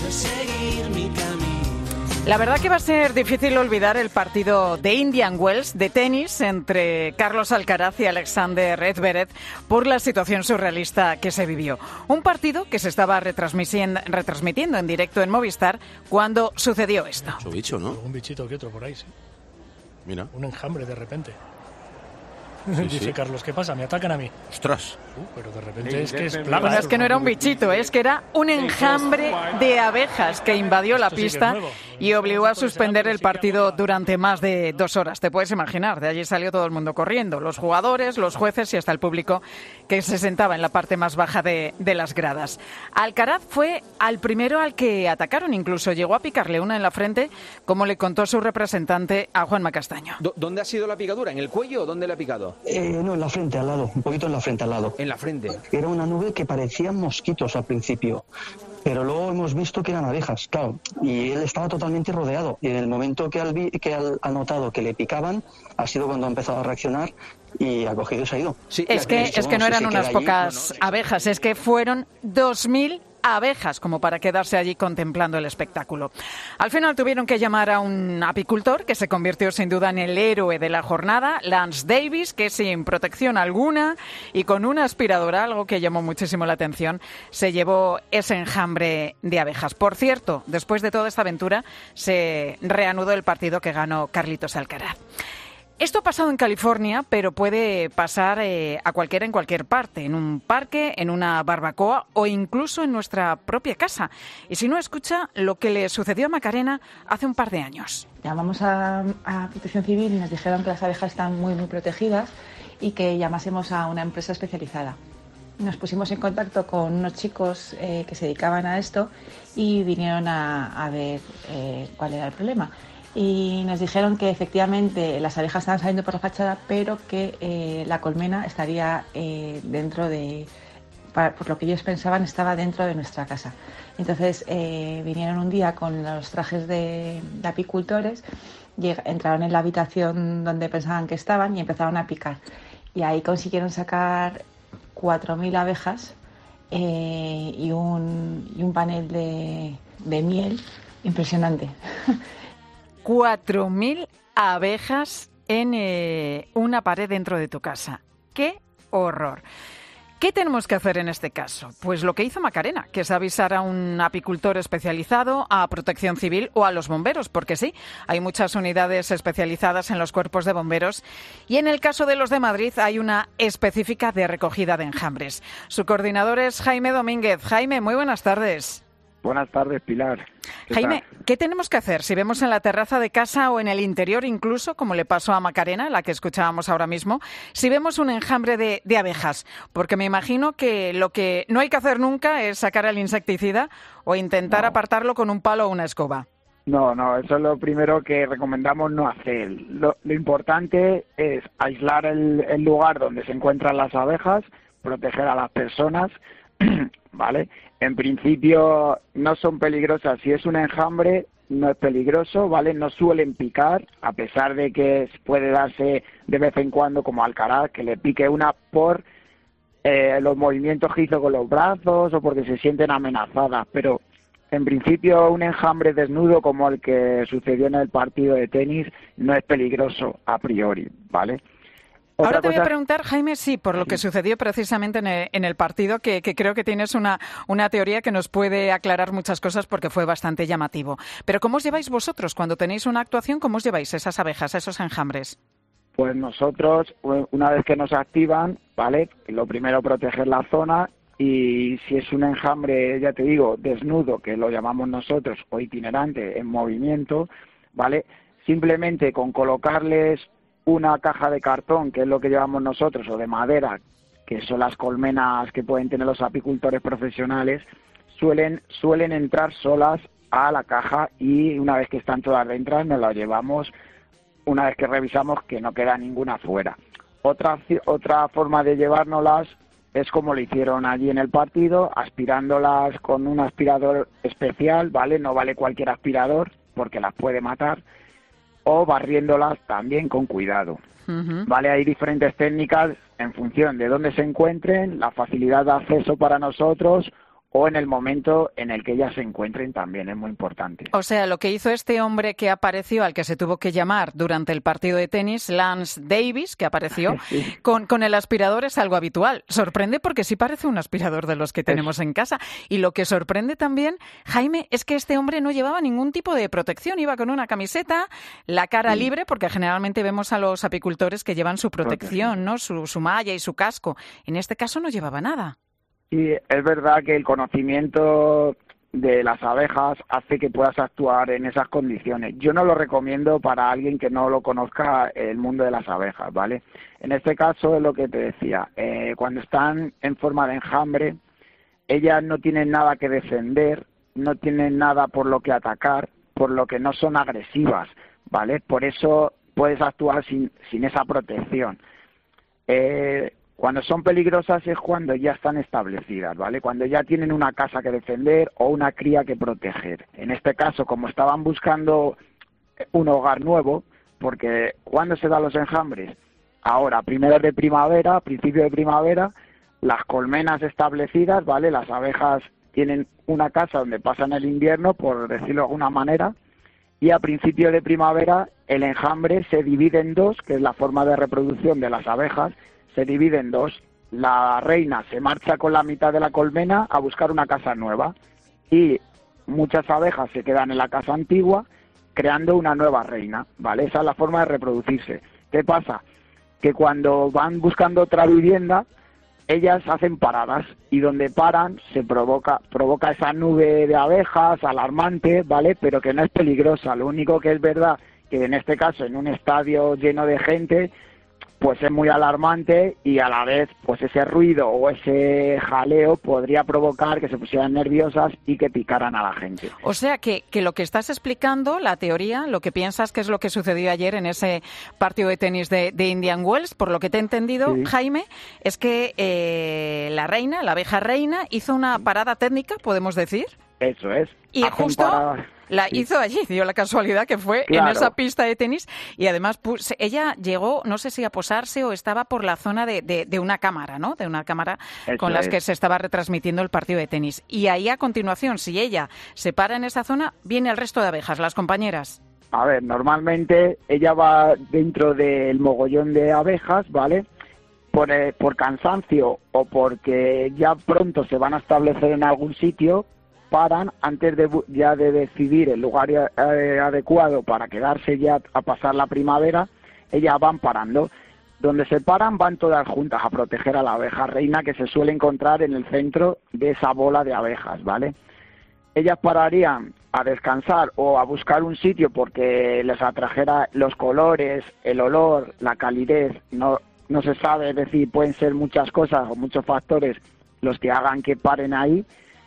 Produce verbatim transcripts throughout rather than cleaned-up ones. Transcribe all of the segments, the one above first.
seguir mi camino. La verdad que va a ser difícil olvidar el partido de Indian Wells de tenis entre Carlos Alcaraz y Alexander Zverev por la situación surrealista que se vivió. Un partido que se estaba retransmitiendo, retransmitiendo en directo en Movistar cuando sucedió esto. Mucho bicho, ¿no? Un bichito que otro por ahí, sí. Mira. Un enjambre de repente. Sí, Dice sí. Carlos, ¿qué pasa? Me atacan a mí. ¡Ostras! Uh, pero de repente es que es plaga. Bueno, es que no era un bichito, es que era un enjambre de abejas que invadió la pista y obligó a suspender el partido durante más de dos horas. Te puedes imaginar, de allí salió todo el mundo corriendo, los jugadores, los jueces y hasta el público que se sentaba en la parte más baja de, de las gradas. Alcaraz fue al primero al que atacaron, incluso llegó a picarle una en la frente, como le contó su representante a Juanma Castaño. ¿Dónde ha sido la picadura? ¿En el cuello o dónde le ha picado? Eh, no, en la frente, al lado, un poquito en la frente, al lado. En la frente. Era una nube que parecían mosquitos al principio, pero luego hemos visto que eran abejas, claro, y él estaba totalmente rodeado. Y en el momento que, al vi, que al, ha notado que le picaban, ha sido cuando ha empezado a reaccionar y ha cogido y se ha ido. Sí, es que, dicho, es que no eran unas allí, pocas no, no, abejas, es que fueron dos mil abejas como para quedarse allí contemplando el espectáculo. Al final tuvieron que llamar a un apicultor que se convirtió sin duda en el héroe de la jornada, Lance Davis, que sin protección alguna y con una aspiradora, algo que llamó muchísimo la atención, se llevó ese enjambre de abejas. Por cierto, después de toda esta aventura se reanudó el partido que ganó Carlitos Alcaraz. Esto ha pasado en California, pero puede pasar eh, a cualquiera en cualquier parte, en un parque, en una barbacoa o incluso en nuestra propia casa. Y si no, escucha lo que le sucedió a Macarena hace un par de años. Llamamos a, a Protección Civil y nos dijeron que las abejas están muy, muy protegidas y que llamásemos a una empresa especializada. Nos pusimos en contacto con unos chicos eh, que se dedicaban a esto y vinieron a, a ver eh, cuál era el problema. Y nos dijeron que efectivamente las abejas estaban saliendo por la fachada, pero que eh, la colmena estaría eh, dentro de, para, por lo que ellos pensaban, estaba dentro de nuestra casa. Entonces eh, vinieron un día con los trajes de, de apicultores, lleg- entraron en la habitación donde pensaban que estaban y empezaron a picar. Y ahí consiguieron sacar cuatro mil abejas eh, y, un, y un panel de, de miel impresionante. cuatro mil abejas en eh, una pared dentro de tu casa. ¡Qué horror! ¿Qué tenemos que hacer en este caso? Pues lo que hizo Macarena, que es avisar a un apicultor especializado, a Protección Civil o a los bomberos, porque sí, hay muchas unidades especializadas en los cuerpos de bomberos y en el caso de los de Madrid hay una específica de recogida de enjambres. Su coordinador es Jaime Domínguez. Jaime, muy buenas tardes. Buenas tardes, Pilar. ¿Qué Jaime, tal? ¿qué tenemos que hacer? Si vemos en la terraza de casa o en el interior incluso, como le pasó a Macarena, la que escuchábamos ahora mismo, si vemos un enjambre de, de abejas, porque me imagino que lo que no hay que hacer nunca es sacar el insecticida o intentar No. apartarlo con un palo o una escoba. No, no, eso es lo primero que recomendamos no hacer. Lo, lo importante es aislar el, el lugar donde se encuentran las abejas, proteger a las personas, ¿vale? En principio no son peligrosas. Si es un enjambre, no es peligroso, ¿vale? No suelen picar, a pesar de que puede darse de vez en cuando, como Alcaraz, que le pique una por eh, los movimientos que hizo con los brazos o porque se sienten amenazadas. Pero en principio un enjambre desnudo como el que sucedió en el partido de tenis no es peligroso a priori, ¿vale? Otra Ahora te voy a cosa- preguntar, Jaime, sí, por lo que sucedió precisamente en el, en el partido, que, que creo que tienes una, una teoría que nos puede aclarar muchas cosas porque fue bastante llamativo. Pero ¿cómo os lleváis vosotros cuando tenéis una actuación? ¿Cómo os lleváis esas abejas, esos enjambres? Pues nosotros, una vez que nos activan, ¿vale? Lo primero, proteger la zona, y si es un enjambre, ya te digo, desnudo, que lo llamamos nosotros, o itinerante, en movimiento, ¿vale? Simplemente con colocarles una caja de cartón, que es lo que llevamos nosotros, o de madera, que son las colmenas que pueden tener los apicultores profesionales, suelen, suelen entrar solas a la caja, y una vez que están todas dentro nos las llevamos una vez que revisamos que no queda ninguna fuera. Otra, otra forma de llevárnoslas es como lo hicieron allí en el partido, aspirándolas con un aspirador especial, ¿vale? No vale cualquier aspirador porque las puede matar, o barriéndolas también con cuidado. Uh-huh. ¿Vale? Hay diferentes técnicas en función de dónde se encuentren, la facilidad de acceso para nosotros o en el momento en el que ellas se encuentren también, es muy importante. O sea, lo que hizo este hombre que apareció, al que se tuvo que llamar durante el partido de tenis, Lance Davis, que apareció, sí. con, con el aspirador es algo habitual. Sorprende porque sí parece un aspirador de los que tenemos es. en casa. Y lo que sorprende también, Jaime, es que este hombre no llevaba ningún tipo de protección. Iba con una camiseta, la cara sí. libre, porque generalmente vemos a los apicultores que llevan su protección, ¿no? Su, su malla y su casco. En este caso no llevaba nada. Y es verdad que el conocimiento de las abejas hace que puedas actuar en esas condiciones. Yo no lo recomiendo para alguien que no lo conozca el mundo de las abejas, ¿vale? En este caso es lo que te decía, eh, cuando están en forma de enjambre, ellas no tienen nada que defender, no tienen nada por lo que atacar, por lo que no son agresivas, ¿vale? Por eso puedes actuar sin, sin esa protección. Eh, Cuando son peligrosas es cuando ya están establecidas, ¿vale? Cuando ya tienen una casa que defender o una cría que proteger. En este caso, como estaban buscando un hogar nuevo, porque ¿cuándo se dan los enjambres? Ahora, primero de primavera, principio de primavera, las colmenas establecidas, ¿vale? Las abejas tienen una casa donde pasan el invierno, por decirlo de alguna manera, y a principio de primavera el enjambre se divide en dos, que es la forma de reproducción de las abejas, se divide en dos. La reina se marcha con la mitad de la colmena a buscar una casa nueva y muchas abejas se quedan en la casa antigua creando una nueva reina, ¿vale? Esa es la forma de reproducirse. ¿Qué pasa? Que cuando van buscando otra vivienda, ellas hacen paradas y donde paran se provoca provoca esa nube de abejas alarmante, ¿vale? Pero que no es peligrosa. Lo único que es verdad que en este caso en un estadio lleno de gente pues es muy alarmante y a la vez pues ese ruido o ese jaleo podría provocar que se pusieran nerviosas y que picaran a la gente. O sea que, que lo que estás explicando, la teoría, lo que piensas que es lo que sucedió ayer en ese partido de tenis de, de Indian Wells, por lo que te he entendido, sí. Jaime, es que eh, la reina, la abeja reina, hizo una parada técnica, podemos decir. Eso es. Y Hacen justo paradas. La sí. hizo allí, dio la casualidad que fue claro. en esa pista de tenis y además pues, ella llegó, no sé si a posarse o estaba por la zona de, de, de una cámara, ¿no? De una cámara Eso con las es. que se estaba retransmitiendo el partido de tenis. Y ahí a continuación, si ella se para en esa zona, viene el resto de abejas, las compañeras. A ver, normalmente ella va dentro del mogollón de abejas, ¿vale? Por, eh, por cansancio o porque ya pronto se van a establecer en algún sitio, paran antes de ya de decidir el lugar eh, adecuado para quedarse ya a pasar la primavera. Ellas van parando. Donde se paran van todas juntas a proteger a la abeja reina que se suele encontrar en el centro de esa bola de abejas, ¿vale? Ellas pararían a descansar o a buscar un sitio porque les atrajera los colores, el olor, la calidez, no, no se sabe, es decir, pueden ser muchas cosas o muchos factores los que hagan que paren ahí.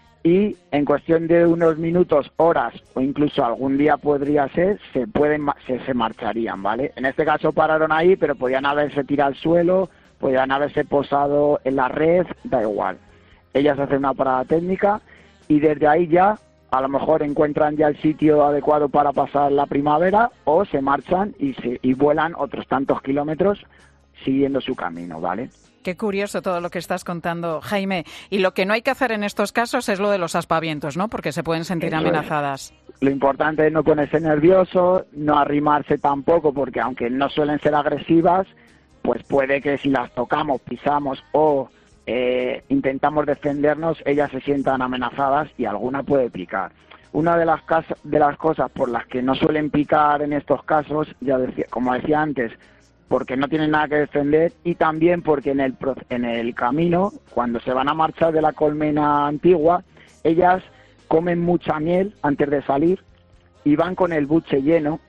Y en cuestión de unos minutos, horas o incluso algún día podría ser, se pueden se, se marcharían, ¿vale? En este caso pararon ahí, pero podían haberse tirado al suelo, podían haberse posado en la red, da igual. Ellas hacen una parada técnica y desde ahí ya a lo mejor encuentran ya el sitio adecuado para pasar la primavera o se marchan y, se, y vuelan otros tantos kilómetros siguiendo su camino, ¿vale? Qué curioso todo lo que estás contando, Jaime. Y lo que no hay que hacer en estos casos es lo de los aspavientos, ¿no? Porque se pueden sentir Eso amenazadas. Es. Lo importante es no ponerse nervioso, no arrimarse tampoco, porque aunque no suelen ser agresivas, pues puede que si las tocamos, pisamos o eh, intentamos defendernos, ellas se sientan amenazadas y alguna puede picar. Una de las, cas- de las cosas por las que no suelen picar en estos casos, ya decía, como decía antes, porque no tienen nada que defender y también porque en el en el camino, cuando se van a marchar de la colmena antigua, ellas comen mucha miel antes de salir y van con el buche lleno.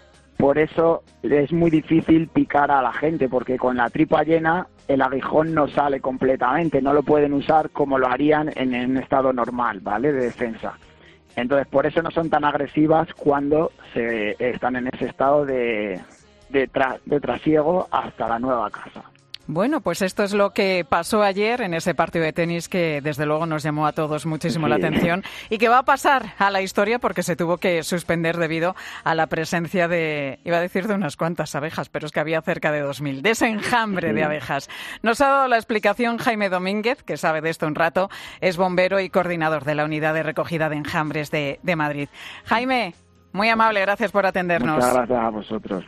Por eso es muy difícil picar a la gente, porque con la tripa llena el aguijón no sale completamente, no lo pueden usar como lo harían en un estado normal, ¿vale? De defensa. Entonces, por eso no son tan agresivas cuando se están en ese estado de... De, tra- de trasiego hasta la nueva casa. Bueno, pues esto es lo que pasó ayer en ese partido de tenis que desde luego nos llamó a todos muchísimo Sí. la atención y que va a pasar a la historia porque se tuvo que suspender debido a la presencia de, iba a decir de unas cuantas abejas, pero es que había cerca de dos mil, de ese enjambre Sí. de abejas. Nos ha dado la explicación Jaime Domínguez, que sabe de esto un rato, es bombero y coordinador de la unidad de recogida de enjambres de, de Madrid. Jaime, muy amable, gracias por atendernos. Muchas gracias a vosotros.